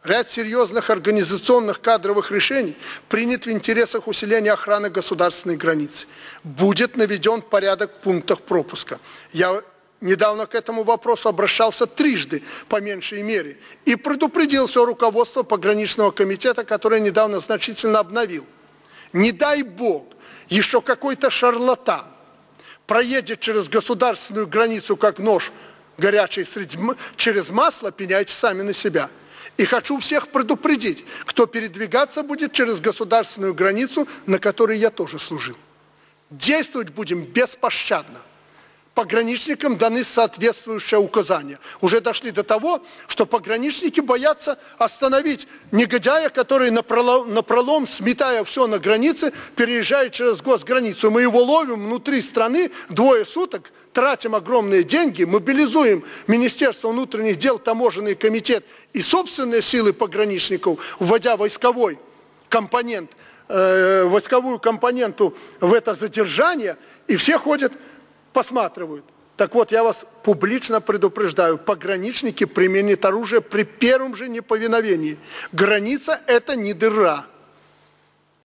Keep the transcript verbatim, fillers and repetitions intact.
ряд серьезных организационных кадровых решений принят в интересах усиления охраны государственной границы. Будет наведен порядок в пунктах пропуска. Я недавно к этому вопросу обращался трижды, по меньшей мере, и предупредил все руководство пограничного комитета, которое недавно значительно обновил. Не дай бог, еще какой-то шарлатан проедет через государственную границу, как нож горячий среди, через масло, пеняйте сами на себя. И хочу всех предупредить, кто передвигаться будет через государственную границу, на которой я тоже служил. Действовать будем беспощадно. Пограничникам даны соответствующие указания. Уже дошли до того, что пограничники боятся остановить негодяя, который напролом, напролом, сметая все на границе, переезжает через госграницу. Мы его ловим внутри страны двое суток, тратим огромные деньги, мобилизуем Министерство внутренних дел, таможенный комитет и собственные силы пограничников, вводя войсковой компонент, э, войсковую компоненту в это задержание, и все ходят, посматривают. Так вот, я вас публично предупреждаю, пограничники применят оружие при первом же неповиновении. Граница – это не дыра.